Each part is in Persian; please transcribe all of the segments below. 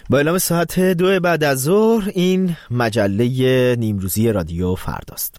با اعلام ساعت 2 بعد از ظهر این مجله نیمروزی رادیو فرداست.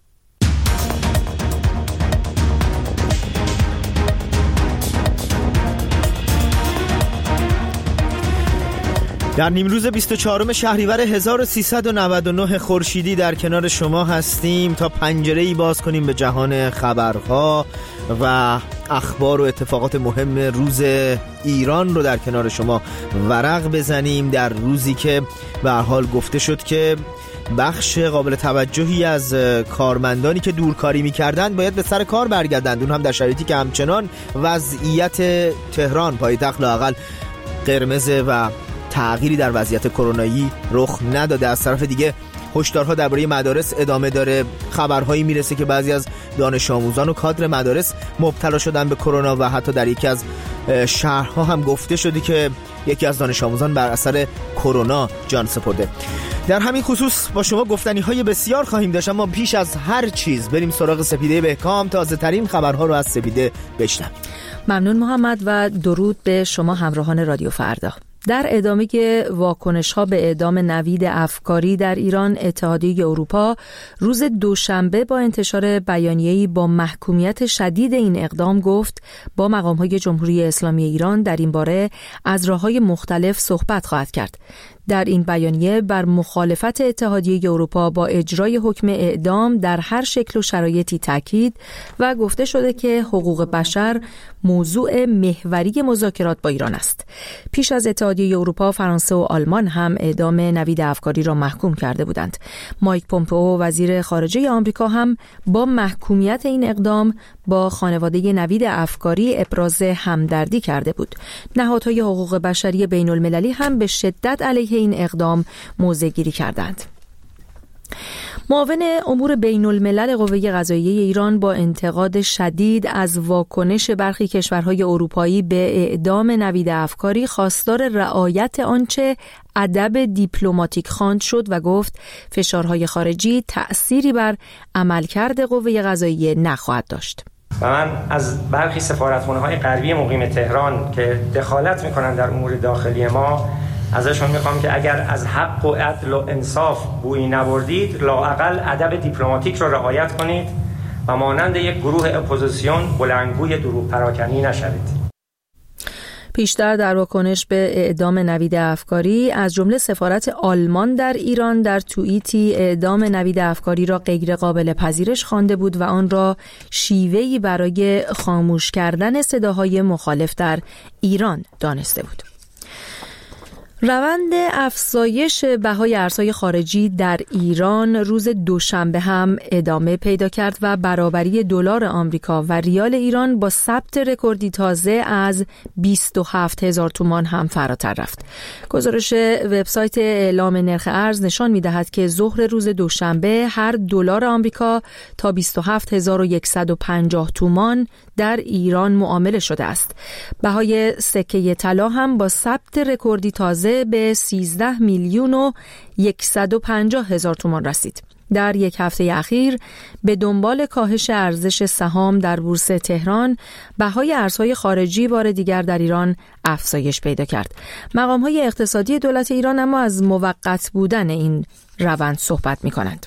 در نیمروز 24 شهریور 1399 خورشیدی در کنار شما هستیم تا پنجره‌ای باز کنیم به جهان خبرها و اخبار و اتفاقات مهم روز ایران رو در کنار شما ورق بزنیم، در روزی که به هر حال گفته شد که بخش قابل توجهی از کارمندانی که دورکاری می‌کردند باید به سر کار برگردند، اون هم در شرایطی که همچنان وضعیت تهران پایتخت لااقل قرمزه و تغییری در وضعیت کرونایی رخ نداده. از طرف دیگه هشدارها درباره مدارس ادامه داره. خبرهایی میرسه که بعضی از دانش آموزان و کادر مدارس مبتلا شدن به کرونا و حتی در یکی از شهرها هم گفته شده که یکی از دانش آموزان بر اثر کرونا جان سپرده. در همین خصوص با شما گفتنی‌های بسیار خواهیم داشت، اما پیش از هر چیز بریم سراغ سپیده بهکام، تازه ترین خبرها رو از سپیده بشنویم. ممنون محمد و درود به شما همراهان رادیو فردا. در ادامه واکنش‌ها به اعدام نوید افکاری در ایران، اتحادیه اروپا روز دوشنبه با انتشار بیانیه‌ای با محکومیت شدید این اقدام گفت با مقام‌های جمهوری اسلامی ایران در این باره از راه‌های مختلف صحبت خواهد کرد. در این بیانیه بر مخالفت اتحادیه اروپا با اجرای حکم اعدام در هر شکل و شرایطی تاکید و گفته شده که حقوق بشر موضوع محوری مذاکرات با ایران است. پیش از اتحادیه اروپا، فرانسه و آلمان هم اعدام نوید افکاری را محکوم کرده بودند. مایک پومپئو وزیر خارجه آمریکا هم با محکومیت این اقدام با خانواده نوید افکاری ابراز همدردی کرده بود. نهادهای حقوق بشری بین المللی هم به شدت علیه این اقدام موضع گیری کردند. معاون امور بین الملل قوه قضاییه ایران با انتقاد شدید از واکنش برخی کشورهای اروپایی به اعدام نوید افکاری خواستار رعایت آنچه ادب دیپلماتیک خواند شد و گفت فشارهای خارجی تأثیری بر عملکرد قوه قضاییه نخواهد داشت. و من از برخی سفارتخانه‌های غربی مقیم تهران که دخالت می‌کنند در امور داخلی ما ازشون میخوام که اگر از حق و عدل و انصاف بویی نبردید، لااقل ادب دیپلماتیک رو رعایت کنید و مانند یک گروه اپوزیسیون بلندگوی دروغ پراکنی نشوید. پیشتر در واکنش به اعدام نوید افکاری از جمله سفارت آلمان در ایران در توییتی اعدام نوید افکاری را غیر قابل پذیرش خوانده بود و آن را شیوهی برای خاموش کردن صداهای مخالف در ایران دانسته بود. روند افزایش بهای ارزهای خارجی در ایران روز دوشنبه هم ادامه پیدا کرد و برابری دلار آمریکا و ریال ایران با ثبت رکوردی تازه از 27,000 تومان هم فراتر رفت. گزارش وبسایت اعلام نرخ ارز نشان می‌دهد که ظهر روز دوشنبه هر دلار آمریکا تا 27,150 تومان در ایران معامله شده است. بهای سکه طلا هم با ثبت رکوردی تازه به 13,150,000 تومان رسید. در یک هفته اخیر به دنبال کاهش ارزش سهام در بورس تهران، بهای ارزهای خارجی بار دیگر در ایران افزایش پیدا کرد. مقام‌های اقتصادی دولت ایران اما از موقت بودن این روند صحبت می‌کنند.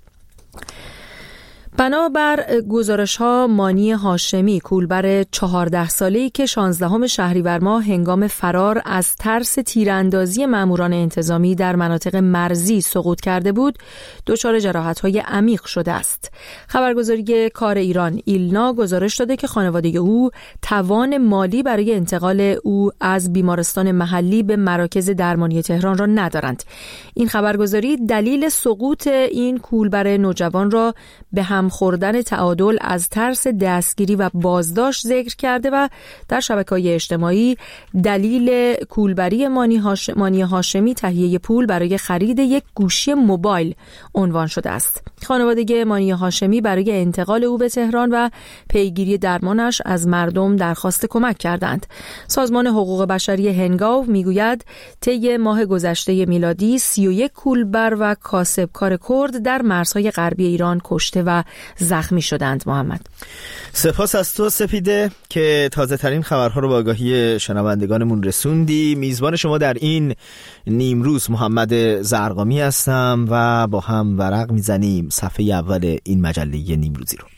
بنابر گزارش‌ها، مانی هاشمی، کولبر 14 ساله‌ای که 16 شهریور ماه هنگام فرار از ترس تیراندازی ماموران انتظامی در مناطق مرزی سقوط کرده بود، دچار جراحت‌های عمیق شده است. خبرگزاری کار ایران ایلنا گزارش داده که خانواده او توان مالی برای انتقال او از بیمارستان محلی به مراکز درمانی تهران را ندارند. این خبرگزاری دلیل سقوط این کولبر نوجوان را به هم خوردن تعادل از ترس دستگیری و بازداشت ذکر کرده و در شبکه‌های اجتماعی دلیل کولبری مانی هاشمی تهیه پول برای خرید یک گوشی موبایل عنوان شده است. خانواده مانی هاشمی برای انتقال او به تهران و پیگیری درمانش از مردم درخواست کمک کردند. سازمان حقوق بشری هنگاو میگوید طی ماه گذشته میلادی 31 کولبر و کاسبکار کرد در مرزهای غربی ایران کشته و زخمی شدند. محمد، سپاس از تو سپیده که تازه ترین خبرها رو به آگاهی شنوندگانمون رسوندی. میزبان شما در این نیمروز محمد زرقامی هستم و با هم ورق میزنیم صفحه اول این مجله نیمروزی رو.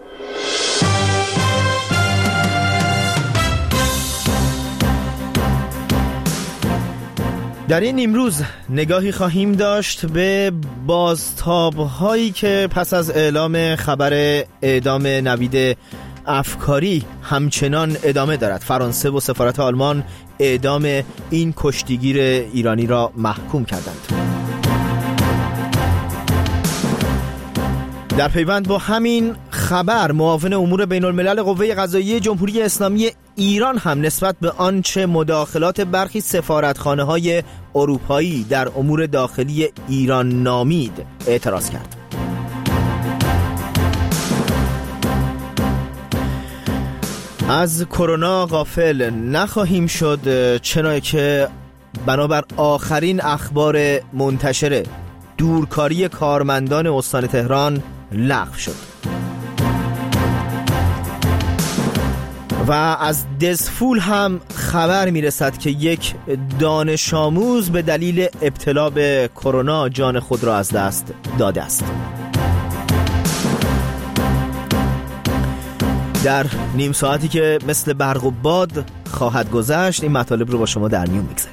در این نیمروز نگاهی خواهیم داشت به بازتاب‌هایی که پس از اعلام خبر اعدام نوید افکاری همچنان ادامه دارد. فرانسه و سفارت آلمان اعدام این کشتیگیر ایرانی را محکوم کردند. در پیوند با همین خبر، معاون امور بین الملل قوه قضاییه جمهوری اسلامی ایران هم نسبت به آنچه مداخلات برخی سفارتخانه‌های اروپایی در امور داخلی ایران نامید اعتراض کرد. از کرونا غافل نخواهیم شد، چنانکه که بنابر آخرین اخبار منتشره دورکاری کارمندان استان تهران لغو شد و از دزفول هم خبر میرسد که یک دانش آموز به دلیل ابتلا به کرونا جان خود را از دست داده است. در نیم ساعتی که مثل برق و باد خواهد گذشت این مطالب رو با شما در میون میگذاریم.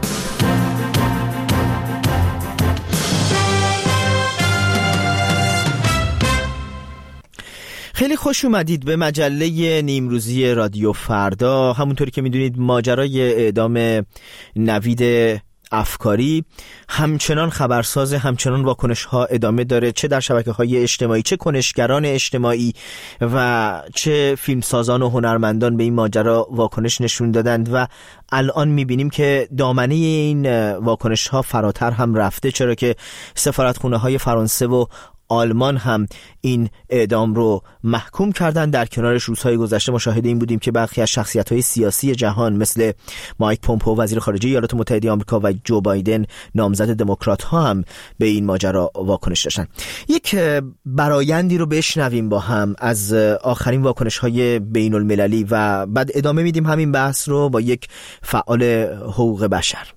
خیلی خوش اومدید به مجله نیمروزی رادیو فردا. همونطوری که میدونید ماجرای اعدام نوید افکاری همچنان خبرساز، همچنان واکنش ها ادامه داره، چه در شبکه های اجتماعی، چه کنشگران اجتماعی و چه فیلمسازان و هنرمندان به این ماجرا واکنش نشون دادند و الان میبینیم که دامنه این واکنش ها فراتر هم رفته، چرا که سفارتخونه های فرانسه و آلمان هم این اعدام رو محکوم کردن. در کنارش روزهای گذشته مشاهده این بودیم که برخی از شخصیت‌های سیاسی جهان مثل مایک پومپئو وزیر خارجه ایالات متحده آمریکا و جو بایدن نامزد دموکرات‌ها هم به این ماجرا واکنش داشتن. یک برایندی رو بشنویم با هم از آخرین واکنش‌های بین‌المللی و بعد ادامه میدیم همین بحث رو با یک فعال حقوق بشر.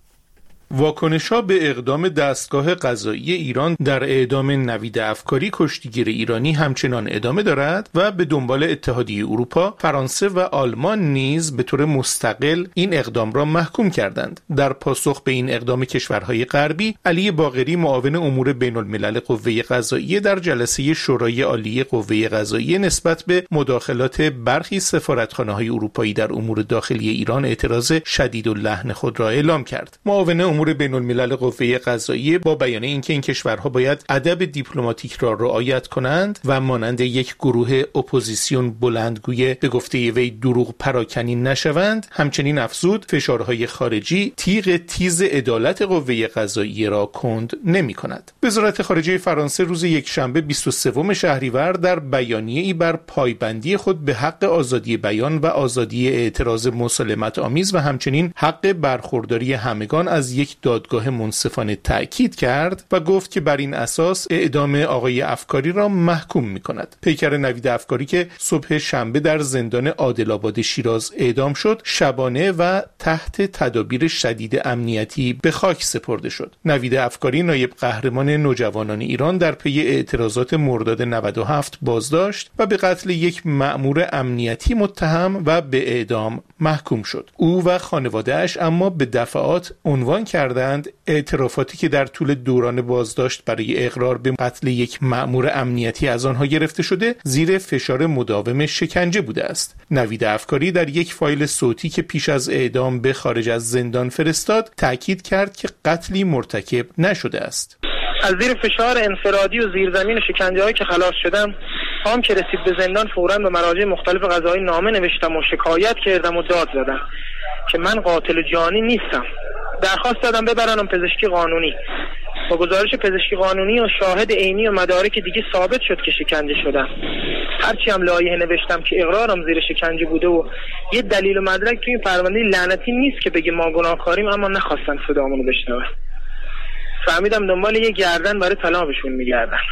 واکنش‌ها به اقدام دستگاه قضایی ایران در اعدام نوید افکاری کشتیگیر ایرانی همچنان ادامه دارد و به دنبال اتحادیه اروپا، فرانسه و آلمان نیز به طور مستقل این اقدام را محکوم کردند. در پاسخ به این اقدام کشورهای غربی، علی باقری معاون امور بین الملل قوه قضاییه در جلسه شورای عالی قوه قضاییه نسبت به مداخلات برخی سفارتخانه‌های اروپایی در امور داخلی ایران اعتراض شدیداللحن خود را اعلام کرد. معاون امور بین الملل قوه قضاییه با بیان اینکه این کشورها باید ادب دیپلماتیک را رعایت کنند و مانند یک گروه اپوزیسیون بلندگوی به گفته وی دروغ پراکنی نشوند، همچنین افزود فشارهای خارجی تیغ تیز عدالت قوه قضاییه را کند نمی کند. وزارت خارجه فرانسه روز یکشنبه 23 شهریور در بیانیه‌ای بر پایبندی خود به حق آزادی بیان و آزادی اعتراض مسالمت آمیز و همچنین حق برخورداری همگان از یک دادگاه منصفانه تأکید کرد و گفت که بر این اساس اعدام آقای افکاری را محکوم می کند. پیکر نوید افکاری که صبح شنبه در زندان عادل‌آباد شیراز اعدام شد، شبانه و تحت تدابیر شدید امنیتی به خاک سپرده شد. نوید افکاری نایب قهرمان نوجوانان ایران در پی اعتراضات مرداد 97 بازداشت و به قتل یک مأمور امنیتی متهم و به اعدام محکوم شد. او و خانواده‌اش اما به دفعات عنوان کردند اعترافاتی که در طول دوران بازداشت برای اقرار به قتل یک مأمور امنیتی از آنها گرفته شده زیر فشار مداوم شکنجه بوده است. نوید افکاری در یک فایل صوتی که پیش از اعدام به خارج از زندان فرستاد تأکید کرد که قتلی مرتکب نشده است. از زیر فشار انفرادی و زیرزمین شکنجه‌هایی که خلاص شدم، هم که رسید به زندان فوراً به مراجع مختلف قضایی نامه نوشتم و شکایت کردم و داد زدم که من قاتل جانی نیستم. درخواست دادم ببرنم پزشکی قانونی. با گزارش پزشکی قانونی و شاهد عینی و مدارک دیگه ثابت شد که شکنجه شدم. هرچی هم لایحه نوشتم که اقرارم زیر شکنجه بوده و یه دلیل و مدرک توی این پرونده لعنتی نیست که بگه ما گناهکاریم، اما نخواستن صدامونو بشنون. فهمیدم دنبال یه گردن برای طلاقشون میگردن.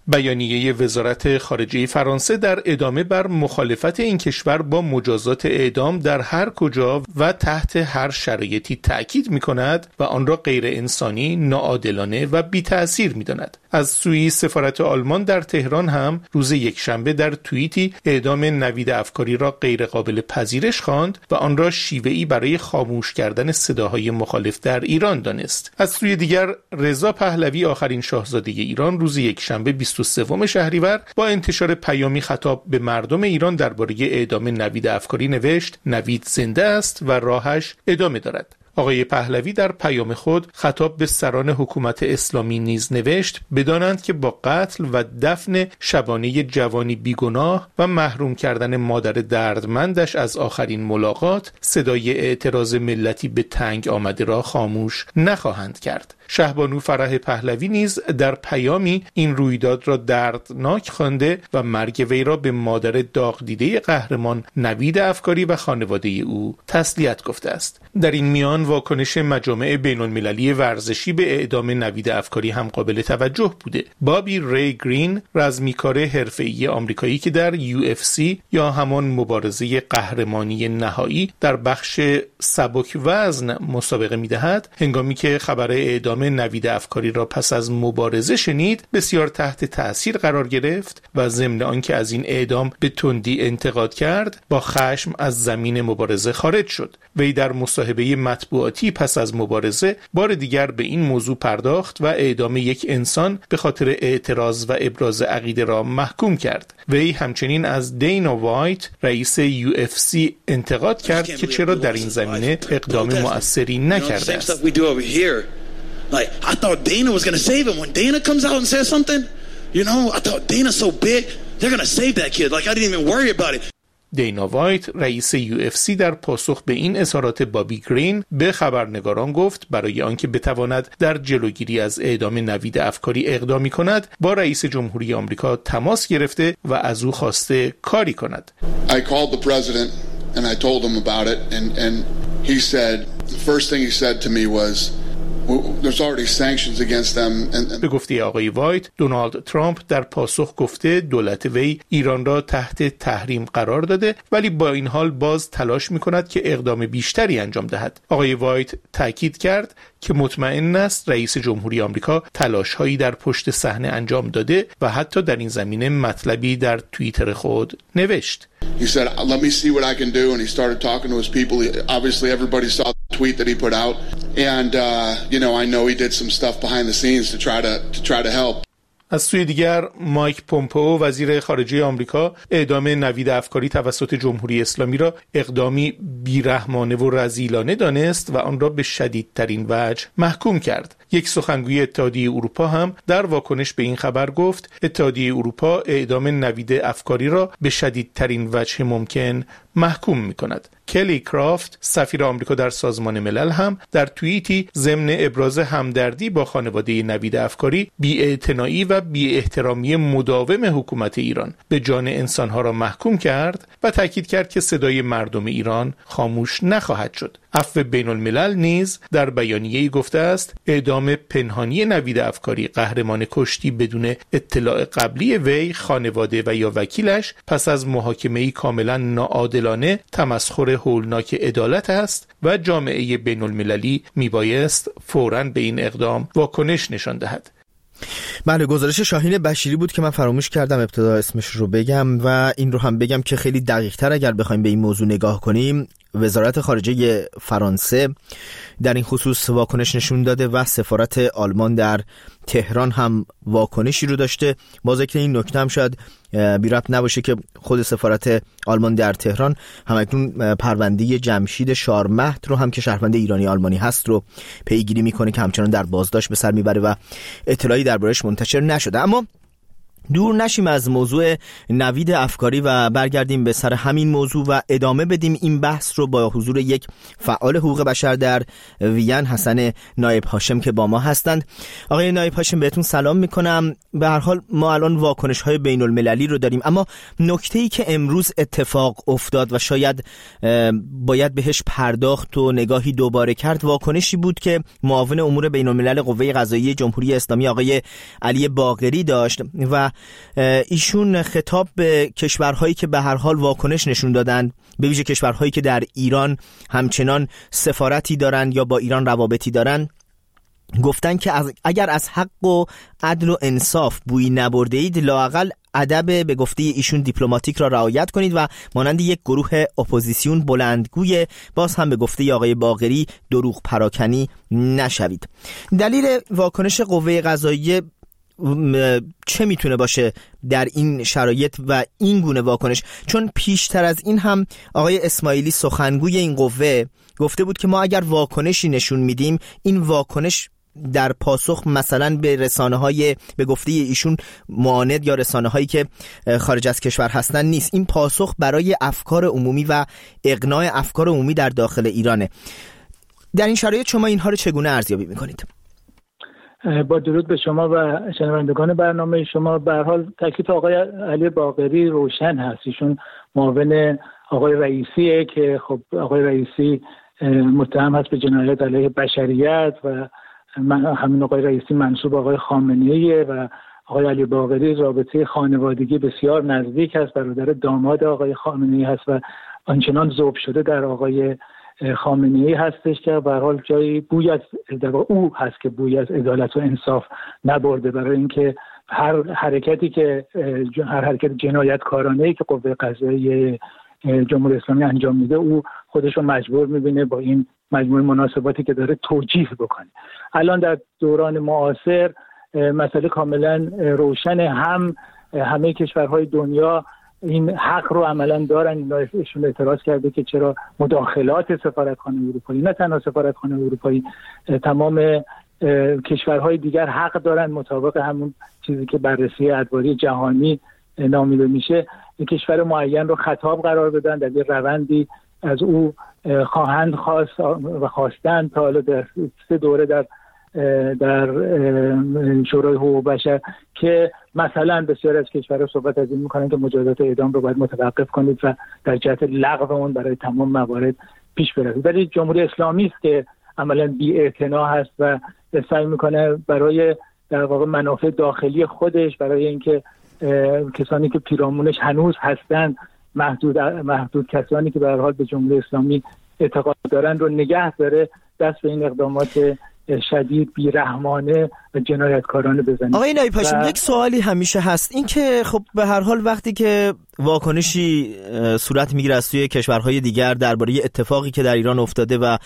بیانیه وزارت خارجه فرانسه در ادامه بر مخالفت این کشور با مجازات اعدام در هر کجا و تحت هر شرایطی تأکید می‌کند و آن را غیر انسانی، ناعادلانه و بی‌تأثیر می‌داند. از سوی سفارت آلمان در تهران هم روز یکشنبه در توییتی اعدام نوید افکاری را غیر قابل پذیرش خواند و آن را شیوه‌ای برای خاموش کردن صداهای مخالف در ایران دانست. از سوی دیگر رضا پهلوی، آخرین شاهزاده ایران، روز یکشنبه 23 شهریور با انتشار پیامی خطاب به مردم ایران درباره اعدام نوید افکاری نوشت: نوید زنده است و راهش ادامه دارد. آقای پهلوی در پیام خود خطاب به سران حکومت اسلامی نیز نوشت بدانند که با قتل و دفن شبانه جوانی بیگناه و محروم کردن مادر دردمندش از آخرین ملاقات، صدای اعتراض ملتی به تنگ آمده را خاموش نخواهند کرد. شهبانو فرح پهلوی نیز در پیامی این رویداد را دردناک خوانده و مرگ وی را به مادر داغ دیده قهرمان نوید افکاری و خانواده او تسلیت گفته است. در این میان واکنش مجامع بین‌المللی ورزشی به اعدام نوید افکاری هم قابل توجه بوده. بابی ری گرین، رزمیکار حرفه‌ای آمریکایی که در UFC یا همان مبارزه قهرمانی نهایی در بخش سبک وزن مسابقه می‌دهد، هنگامی که خبر اعدام نوید افکاری را پس از مبارزه شنید، بسیار تحت تأثیر قرار گرفت و ضمن آنکه از این اعدام به تندی انتقاد کرد، با خشم از زمین مبارزه خارج شد. وی در مصاحبه مطبوعاتی پس از مبارزه بار دیگر به این موضوع پرداخت و اعدام یک انسان به خاطر اعتراض و ابراز عقیده را محکوم کرد. وی همچنین از دینا وایت، رئیس UFC، انتقاد کرد که چرا در این زمینه اقدام مؤثری نکرده است. Like, I thought Dana was going to save him. When Dana comes out and says something, you know, I thought Dana's so big, they're going to save that kid. Like, I didn't even worry about it. دینا وایت، رئیس UFC، در پاسخ به این اظهارات بابی گرین به خبرنگاران گفت برای آنکه بتواند در جلوگیری از اعدام نوید افکاری اقدامی کند، با رئیس جمهوری آمریکا تماس گرفته و از او خواسته کاری کند. I called the president and I told him about it and he said, the first thing he said to me was there's already sanctions against them. به گفته آقای وایت، دونالد ترامپ در پاسخ گفته دولت وی ایران را تحت تحریم قرار داده، ولی با این حال باز تلاش می‌کند که اقدام بیشتری انجام دهد. آقای وایت تاکید کرد که مطمئن است رئیس جمهوری آمریکا تلاش‌هایی در پشت صحنه انجام داده و حتی در این زمینه مطلبی در توییتر خود نوشت. He said, "Let me see what I can do," and he started talking to his people. Obviously, everybody saw the tweet that he put out, and you know, I know he did some stuff behind the scenes to try to help. از سوی دیگر مایک پومپئو، وزیر خارجه آمریکا، اعدام نوید افکاری توسط جمهوری اسلامی را اقدامی بیرحمانه و رذیلانه دانست و آن را به شدیدترین وجه محکوم کرد. یک سخنگوی اتحادیه اروپا هم در واکنش به این خبر گفت اتحادیه اروپا اعدام نوید افکاری را به شدیدترین وجه ممکن محکوم می‌کند. کلی کرافت، سفیر آمریکا در سازمان ملل، هم در توییتی ضمن ابراز همدردی با خانواده نوید افکاری بی‌اعتنایی و بی‌احترامی مداوم حکومت ایران به جان انسانها را محکوم کرد و تاکید کرد که صدای مردم ایران خاموش نخواهد شد. عفو بین الملل نیز در بیانیه‌ای گفته است اعدام پنهانی نوید افکاری، قهرمان کشتی بدون اطلاع قبلی وی، خانواده و یا وکیلش پس از محاکمه‌ای کاملا ناعادلانه تمسخر هولناک عدالت است و جامعه بین المللی میبایست فوراً به این اقدام واکنش نشان دهد. بله، گزارش شاهین بشیری بود که من فراموش کردم ابتدا اسمش رو بگم و این رو هم بگم که خیلی دقیق‌تر اگر بخوایم به این موضوع نگاه کنیم، وزارت خارجه فرانسه در این خصوص واکنش نشون داده و سفارت آلمان در تهران هم واکنشی رو داشته. با ذکر این نکته هم شاید بی ربط نباشه که خود سفارت آلمان در تهران همکنون پرونده جمشید شارمهد رو هم که شهروند ایرانی آلمانی هست رو پیگیری میکنه که همچنان در بازداشت به سر میبره و اطلاعی دربارش منتشر نشده. اما دور نشیم از موضوع نوید افکاری و برگردیم به سر همین موضوع و ادامه بدیم این بحث رو با حضور یک فعال حقوق بشر در وین، حسن نایب هاشم، که با ما هستند. آقای نایب هاشم، بهتون سلام میکنم. به هر حال ما الان واکنش‌های بین المللی رو داریم، اما نکته‌ای که امروز اتفاق افتاد و شاید باید بهش پرداخت و نگاهی دوباره کرد، واکنشی بود که معاون امور بین الملل قوه قضاییه جمهوری اسلامی آقای علی باقری داشت و ایشون خطاب به کشورهایی که به هر حال واکنش نشون دادن، به ویژه کشورهایی که در ایران همچنان سفارتی دارن یا با ایران روابطی دارن، گفتن که اگر از حق و عدل و انصاف بویی نبرده اید، لااقل ادب به گفته ایشون دیپلماتیک را رعایت کنید و مانند یک گروه اپوزیسیون بلندگوی باز هم به گفته آقای باقری دروغ پراکنی نشوید. دلیل واکنش قوه قضاییه چه میتونه باشه در این شرایط و این گونه واکنش؟ چون پیشتر از این هم آقای اسماعیلی سخنگوی این قوه گفته بود که ما اگر واکنشی نشون میدیم، این واکنش در پاسخ مثلا به رسانه‌های به گفته ایشون معاند یا رسانه‌هایی که خارج از کشور هستن نیست، این پاسخ برای افکار عمومی و اقناع افکار عمومی در داخل ایرانه. در این شرایط شما اینها رو چگونه ارزیابی میکنید؟ با درود به شما و شنوندگان برنامه شما. به هر حال تکلیف آقای علی باقری روشن هست. ایشون معاون آقای رئیسیه که خب آقای رئیسی متهم هست به جنایت علیه بشریت و همین آقای رئیسی منسوب آقای خامنه‌ایه و آقای علی باقری رابطه خانوادگی بسیار نزدیک هست، برادر داماد آقای خامنه‌ای هست و آنچنان ذوب شده در آقای خامنه‌ای هستش که به هر حال جایی بوی از او هست که بوی از عدالت و انصاف نبرده، برای اینکه هر حرکت جنایتکارانه‌ای که قوه قضاییه جمهوری اسلامی انجام میده او خودش رو مجبور میبینه با این مجموعه مناسباتی که داره توجیه بکنه. الان در دوران معاصر مسئله کاملا روشن، همه کشورهای دنیا این حق رو عملا دارن. ایشون اعتراض کرده که چرا مداخلات سفارتخانه اروپایی، نه تنها سفارتخانه اروپایی، تمام کشورهای دیگر حق دارن مطابق همون چیزی که بررسی ادواری جهانی نامیده میشه، این کشور معین رو خطاب قرار بدن، در یه روندی از او خواهند خواست و خواستن تا حالا در 3 دوره در شورای حقوق بشر که مثلا بسیار از کشورها صحبت از این میکنن که مجازات اعدام رو باید متوقف کنید و در جهت لغو اون برای تمام موارد پیش برید. ولی جمهوری اسلامی است که عملا بی‌اعتنا هست و سعی میکنه برای در واقع منافع داخلی خودش، برای اینکه کسانی که پیرامونش هنوز هستند، محدود کسانی که به هر حال به جمهوری اسلامی اعتقاد دارن رو نگه داره، دست به این اقدامات شدید بیرحمانه و جنایتکارانه بزنید. آقای نایب هاشمی، یک سوالی همیشه هست، این که خب به هر حال وقتی که واکنشی صورت میگیره از سوی کشورهای دیگر درباره اتفاقی که در ایران افتاده و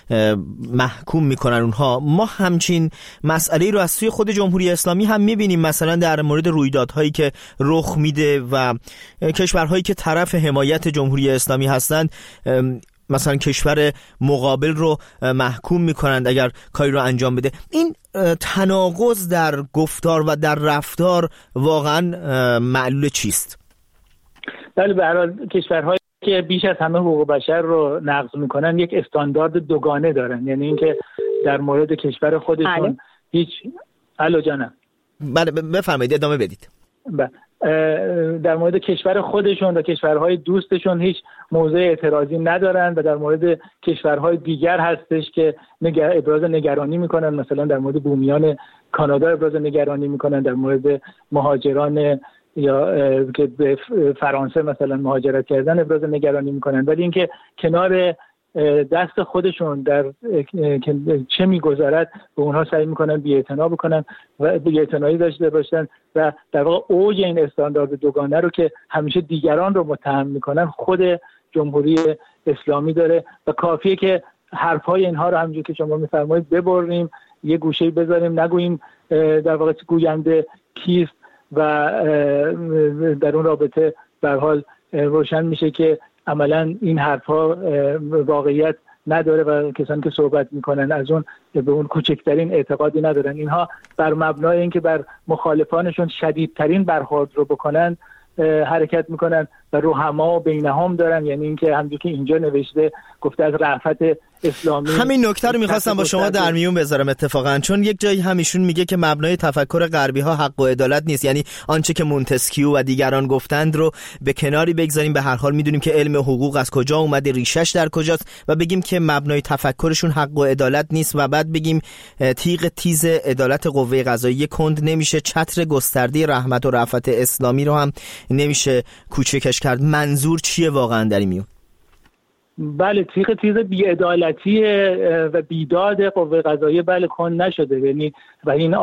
محکوم میکنن اونها، ما همچین مسئله رو از سوی خود جمهوری اسلامی هم میبینیم، مثلا در مورد رویدادهایی که رخ میده و کشورهایی که طرف حمایت جمهوری اسلامی هستند مثلا کشور مقابل رو محکوم میکنند اگر کاری رو انجام بده. این تناقض در گفتار و در رفتار واقعا معلول چیست؟ بله، به هر حال کشورهایی که بیش از همه حقوق بشر رو نقض میکنن یک استاندارد دوگانه دارن، یعنی اینکه در مورد کشور خودشون هیچ جانم. بله بفرمایید، ادامه بدید. در مورد کشور خودشون و کشورهای دوستشون هیچ موضع اعتراضی ندارن و در مورد کشورهای دیگر هستش که ابراز نگرانی میکنن، مثلا در مورد بومیان کانادا ابراز نگرانی میکنن، در مورد مهاجران یا که به فرانسه مثلا مهاجرت کردن ابراز نگرانی میکنن، ولی اینکه کنار دست خودشون در چه میگذرد به اونها سعی میکنن بی‌اعتنا بکنن و بی‌اعتنایی داشته باشن و در واقع اوج این استاندارد دوگانه رو که همیشه دیگران رو متهم میکنن خود جمهوری اسلامی داره و کافیه که حرفهای اینها رو همونجوری که شما میفرمایید ببریم، یه گوشه‌ای بذاریم، نگوییم در واقع گوینده کیست و در اون رابطه به هر حال روشن میشه که عملا این حرفها واقعیت نداره و کسانی که صحبت میکنن از اون به اون کوچکترین اعتقادی ندارن. اینها بر مبنای اینکه بر مخالفانشون شدیدترین برخورد رو بکنن حرکت میکنن و رحما و بینهم دارن، یعنی اینکه همونجوری که اینجا نوشته گفته از رأفت اسلامی. همین نکته رو می‌خواستم با شما در میون بذارم اتفاقا، چون یک جایی همیشون میگه که مبنای تفکر غربی ها حق و عدالت نیست، یعنی آنچه که مونتسکیو و دیگران گفتند رو به کناری بگذاریم. به هر حال میدونیم که علم حقوق از کجا اومده، ریشش در کجاست، و بگیم که مبنای تفکرشون حق و عدالت نیست و بعد بگیم تیغ تیز عدالت قوه قضاییه کند نمیشه، چتر گسترده رحمت و رأفت اسلامی رو هم نمیشه کوچکش کرد. منظور چیه واقعا در این میون؟ بله، تیغ تیز بی‌عدالتی و بیداد قوه قضاییه بله کند نشده، یعنی و این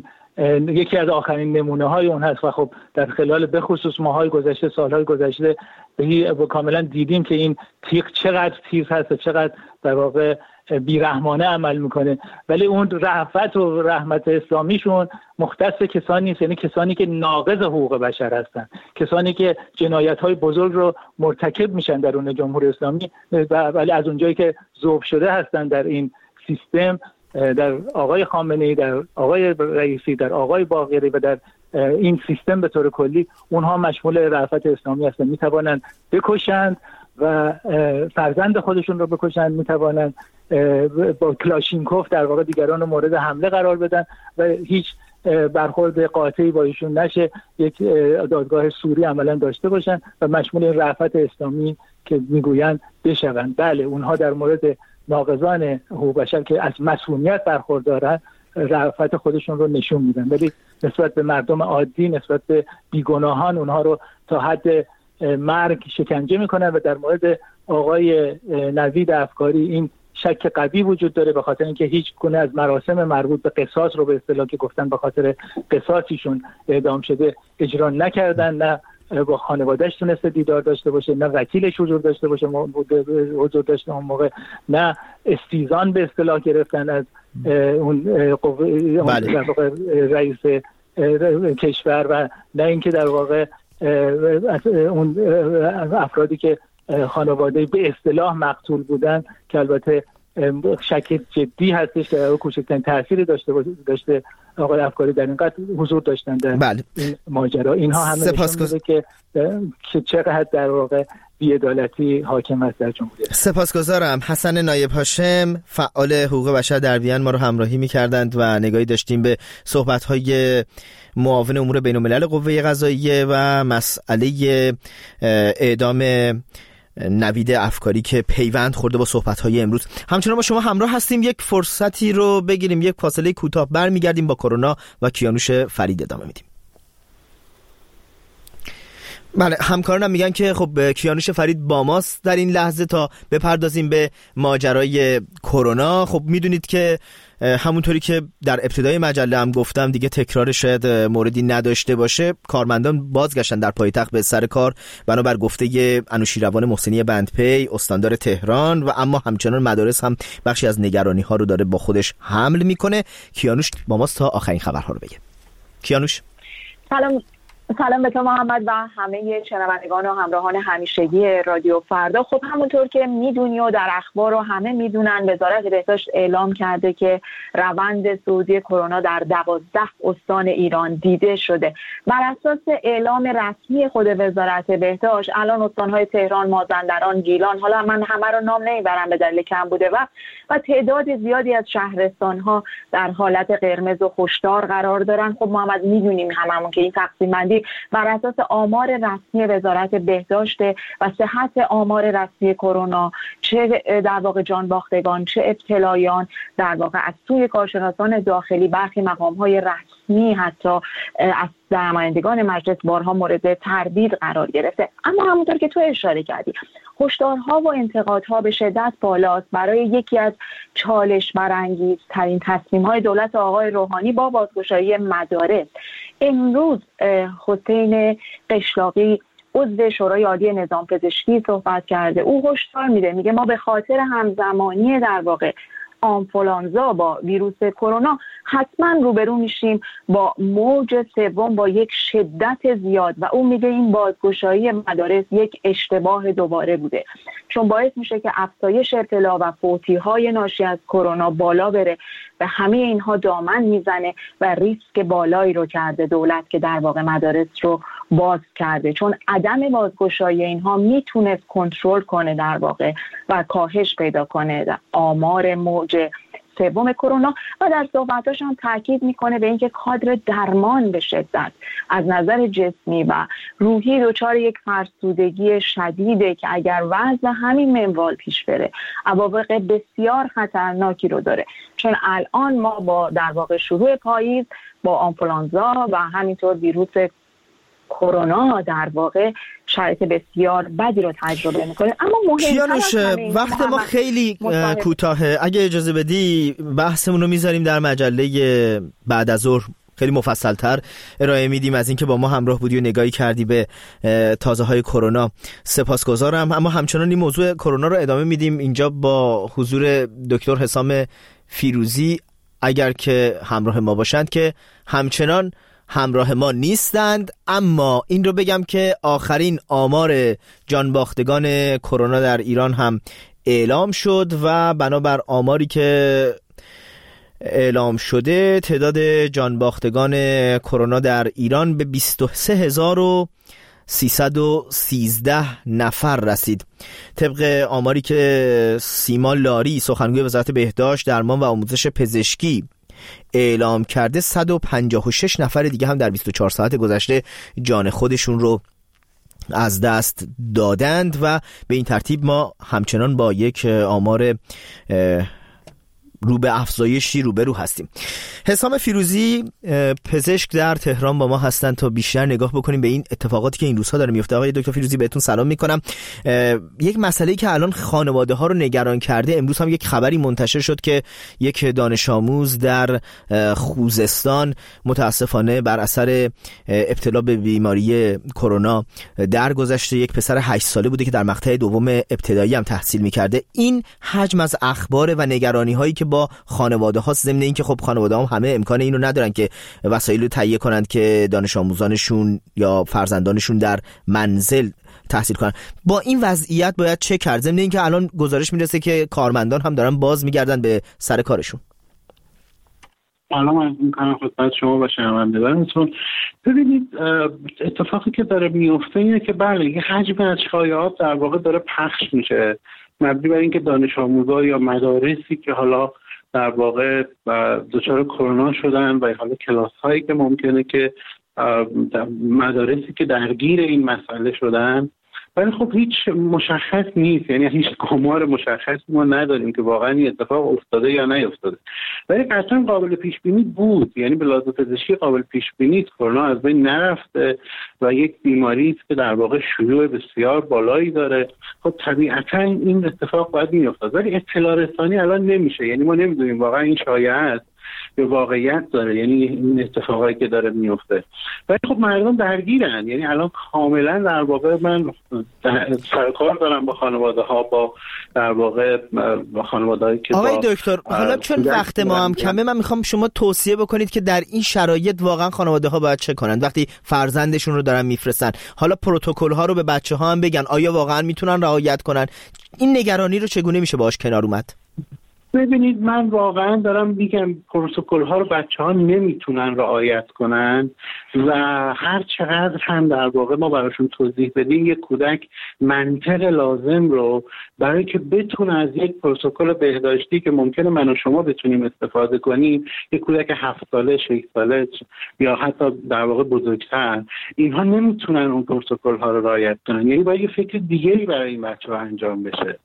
یکی از آخرین نمونه های اون هست. و خب در خلال به خصوص ماهای گذشته، سالهای گذشته کاملا دیدیم که این تیغ چقدر تیز هست و چقدر در واقع بیرحمانه عمل میکنه. ولی اون رأفت و رحمت اسلامیشون مختص کسانی نیست، یعنی کسانی که ناقض حقوق بشر هستن، کسانی که جنایت‌های بزرگ رو مرتکب میشن درون جمهوری اسلامی، ولی از اونجایی که ذوب شده هستن در این سیستم، در آقای خامنه‌ای، در آقای رئیسی، در آقای باقری و در این سیستم به طور کلی، اونها مشمول رأفت اسلامی هستن. میتوانند بکشند و فرزند خودشون رو بکشند، میتوانند با کلاشینکوف در واقع دیگران رو مورد حمله قرار بدن و هیچ برخورد قاطعی با ایشون نشه، یک دادگاه سوری عملا داشته باشن و مشمول این رأفت اسلامی که میگویند بشوند. بله، اونها در مورد ناقضان حقوق بشر که از مسئولیت برخوردارن رأفت خودشون رو نشون میدن، ولی نسبت به مردم عادی، نسبت به بیگناهان، اونها رو تا حد مرگ شکنجه میکنن. و در مورد آقای نوید افکاری این شک قوی وجود داره، به خاطر اینکه هیچ گونه از مراسم مربوط به قصاص رو به اصطلاح که گفتن به خاطر قصاصیشون اعدام شده اجرا نکردن، نه با خانواده‌اش تونسته دیدار داشته باشه، نه وکیلش حضور داشته باشه، حضور داشته اون موقع، نه استیزان به اصطلاح گرفتن از اون رئیس کشور، و نه اینکه در واقع از اون افرادی که خانواده به اصطلاح مقتول بودن، که البته شک جدی هستش که کوچکترین تأثیری داشته آقای افکاری در این قتل حضور داشتن در این ماجرا. اینها همه نشون میده که چقدر در واقع بی‌عدالتی حاکم است در جمهوری اسلامی. سپاسگزارم. حسن نایب هاشم، فعال حقوق بشر در وین، ما رو همراهی می‌کردند و نگاهی داشتیم به صحبت‌های معاون امور بین‌الملل قوه قضاییه و مسئله اعدام نوید افکاری که پیوند خورده با صحبت‌های امروز. همچنان با شما همراه هستیم. یک فرصتی رو بگیریم، یک فاصله کوتاه، برمیگردیم با کرونا و کیانوش فرید ادامه میدیم. بله، همکارانم میگن که خب کیانوش فرید با ماست در این لحظه تا بپردازیم به ماجرای کرونا. خب میدونید که همونطوری که در ابتدای مجله هم گفتم، دیگه تکرار شاید موردی نداشته باشه، کارمندان بازگشتن در پایتخت به سر کار بنابر گفته انوشیروان محسنی بندپی استاندار تهران، و اما همچنان مدارس هم بخشی از نگرانی ها رو داره با خودش حمل میکنه. کیانوش با ماست تا آخرین خبرها رو بگه. کیانوش، سلام به تو محمد و همه شنوندگان و همراهان همیشگی رادیو فردا. خب همونطور که میدونی و در اخبار رو همه میدونن، وزارت بهداشت اعلام کرده که روند صعودی کرونا در 12 استان ایران دیده شده. بر اساس اعلام رسمی خود وزارت بهداشت، الان استانهای تهران، مازندران، گیلان، حالا من همه رو نام نمیبرم به دلیل کم بوده و تعداد زیادی از شهرستانها در حالت قرمز و هشدار قرار دارن. خب محمد میدونیم هممون که این تقسیم بندی بر اساس آمار رسمی وزارت بهداشت و صحت آمار رسمی کرونا، چه در واقع جانباختگان چه ابتلایان، در واقع از سوی کارشناسان داخلی، برخی مقام‌های رسمی حتی از نمایندگان مجلس بارها مورد تردید قرار گرفته. اما همونطور که تو اشاره کردی، هشدارها و انتقادها به شدت بالاست برای یکی از چالش برانگیزترین تصمیم‌های دولت آقای روحانی با بازگشایی مدارس. امروز حسین قشلاقی عضو شورای عالی نظام پزشکی صحبت کرده. او هشدار میده، میگه ما به خاطر همزمانی در واقع آنفولانزا با ویروس کرونا حتما روبرو میشیم با موج سوم با یک شدت زیاد و اون میگه این بازگشایی مدارس یک اشتباه دوباره بوده، چون باعث میشه که افزایش ابتلا و فوتی‌های ناشی از کرونا بالا بره و همه اینها دامن میزنه و ریسک بالایی رو کرده دولت که در واقع مدارس رو باز کرده، چون عدم بازگشایی اینها میتونه کنترل کنه در واقع و کاهش پیدا کنه آمار موج سوم کرونا. و در صحبتاش هم تاکید میکنه به اینکه کادر درمان به شدت از نظر جسمی و روحی دچار یک فرسودگی شدیده که اگر وضع همین منوال پیش بره عواقب بسیار خطرناکی رو داره، چون الان ما با در واقع شروع پاییز با آنفولانزا و همینطور ویروس کرونا در واقع شرایط بسیار بدی رو تجربه میکنه. اما کیانوش وقت ما خیلی کوتاهه، اگه اجازه بدی بحثمون رو میذاریم در مجله بعد از ظهر، خیلی مفصل‌تر ارائه میدیم. از اینکه با ما همراه بودی و نگاهی کردی به تازه‌های کرونا سپاسگزارم. اما همچنان این موضوع کرونا رو ادامه میدیم اینجا با حضور دکتر حسام فیروزی، اگر که همراه ما باشند که همچنان همراه ما نیستند. اما این رو بگم که آخرین آمار جانباختگان کرونا در ایران هم اعلام شد و بنابر آماری که اعلام شده تعداد جانباختگان کرونا در ایران به 23313 نفر رسید. طبق آماری که سیما لاری سخنگوی وزارت بهداشت، درمان و آموزش پزشکی اعلام کرده، 156 نفر دیگه هم در 24 ساعت گذشته جان خودشون رو از دست دادند و به این ترتیب ما همچنان با یک آمار رو به افزایشی روبرو هستیم. حسام فیروزی پزشک در تهران با ما هستن تا بیشتر نگاه بکنیم به این اتفاقاتی که این روزها داره میفته. آقای دکتر فیروزی بهتون سلام میکنم. یک مسئله‌ای که الان خانواده ها رو نگران کرده، امروز هم یک خبری منتشر شد که یک دانش آموز در خوزستان متاسفانه بر اثر ابتلا به بیماری کرونا درگذشته. یک پسر 8 ساله بوده که در مقطع دوم ابتدایی هم تحصیل میکرده. این حجم از اخبار و نگرانی هایی که با خانواده ها، ضمن اینکه خب خانواده هم همه امکان اینو ندارن که وسایل رو تهیه کنند که دانش آموزانشون یا فرزندانشون در منزل تحصیل کنن، با این وضعیت باید چه کرد؟ ضمن اینکه الان گزارش میرسه که کارمندان هم دارن باز میگردن به سر کارشون. حالا من میکنم خدمت شما و شنوندگانتون. ببینید اتفاقی که داره میفته اینه که بله یه حجم از شایعات در واقع داره پخش میشه مبنی بر اینکه دانش آموزا یا مدارسی که حالا در واقع دچار کرونا شدن و حالا کلاس هایی که ممکنه که مدارسی که درگیر این مسئله شدن، ولی خب هیچ مشخص نیست، یعنی هیچ گمار مشخص ما نداریم که واقعا این اتفاق افتاده یا نیفتاده، ولی قطعا قابل پیش بینی بود، یعنی به لحاظ پزشکی قابل پیش بینی کرونا از بین نرفته و یک بیماری است که در واقع شیوع بسیار بالایی داره. خب طبیعتا این اتفاق باید میافتاد، ولی اطلاع رسانی الان نمیشه، یعنی ما نمیدونیم واقعا این شایعه است به واقعیت داره، یعنی این اتفاقایی که داره میفته. ولی خب مردم درگیرن، یعنی الان کاملا در واقع من سرکار دارم با خانواده ها، با در واقع با خانواده‌ای که آقای دکتر حالا چون وقت ما هم کمه، من میخوام شما توصیه بکنید که در این شرایط واقعا خانواده ها باید چه کنن وقتی فرزندشون رو دارن میفرستن. حالا پروتکل ها رو به بچه ها هم بگن، آیا واقعا میتونن رعایت کنن؟ این نگرانی رو چگونه میشه باهاش کنار اومد؟ ببینید من واقعا دارم میگم پروتکل ها رو بچه ها نمیتونن رعایت کنن و هر چقدر هم در واقع ما براشون توضیح بدیم یک کودک منطق لازم رو برای که بتونه از یک پروتکل بهداشتی که ممکنه من و شما بتونیم استفاده کنیم، یک کودک 7 ساله 6 ساله یا حتی در واقع بزرگتر، اینها نمیتونن اون پروتکل ها رو رعایت کنن، یعنی باید یه فکر دیگه‌ای برای این بچه‌ها انجام بشه.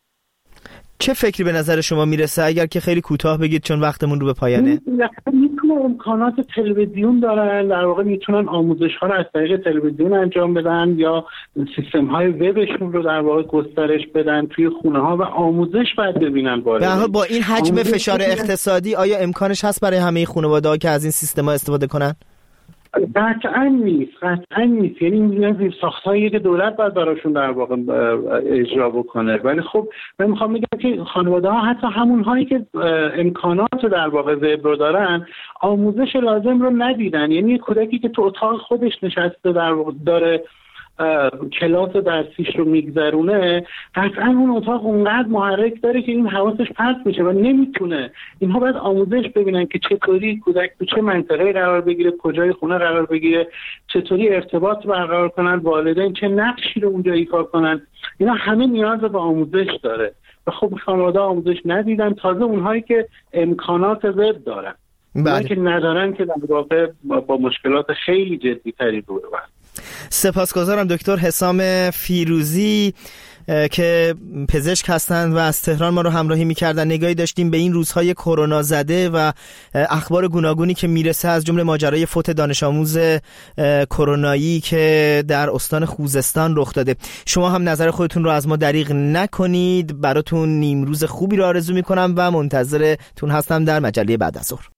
چه فکری به نظر شما میرسه؟ اگر که خیلی کوتاه بگید چون وقتمون رو به پایانه. میتونن امکانات تلویزیون دارن، در واقع میتونن آموزش ها رو از طریق تلویزیون انجام بدن یا سیستم های وبشون رو در واقع گسترش بدن توی خونه ها و آموزش باید ببینن. با این حجم فشار اقتصادی آیا امکانش هست برای همه خانواده‌ها که از این سیستم ها استفاده کنن؟ قطعا نیست. یعنی این زیر ساختایی که دولت باید براشون در واقع اجرا بکنه. ولی خب من میخوام بگم که خانواده ها، حتی همون هایی که امکانات رو در واقع ذبح رو دارن، آموزش لازم رو ندیدن. یعنی کودکی که تو اتاق خودش نشسته در واقع داره کلاس درسیش رو میگذرونه، قطعا اون اتاق اونقدر محرک داره که این حواسش پرت میشه و نمیتونه. اینها باید آموزش ببینن که چطوری کودک تو چه منطقه قرار بگیره، کجای خونه قرار بگیره، چطوری ارتباط برقرار کنن، والدین چه نقشی رو اونجا ایفا کنن. اینا همه نیاز به آموزش داره و خب خانواده آموزش ندیدن. تازه اونهایی که امکانات ضد دارن، اونهایی که ندارن که در واقع با مشکلات خیلی جدی تری رو برن. سپاسگزارم دکتر حسام فیروزی که پزشک هستند و از تهران ما رو همراهی می‌کردن. نگاهی داشتیم به این روزهای کرونا زده و اخبار گوناگونی که میرسه، از جمله ماجرای فوت دانش آموز کرونایی که در استان خوزستان رخ داده. شما هم نظر خودتون رو از ما دریغ نکنید. براتون نیمروز خوبی رو آرزو می‌کنم و منتظرتون هستم در مجله بعد از ظهر.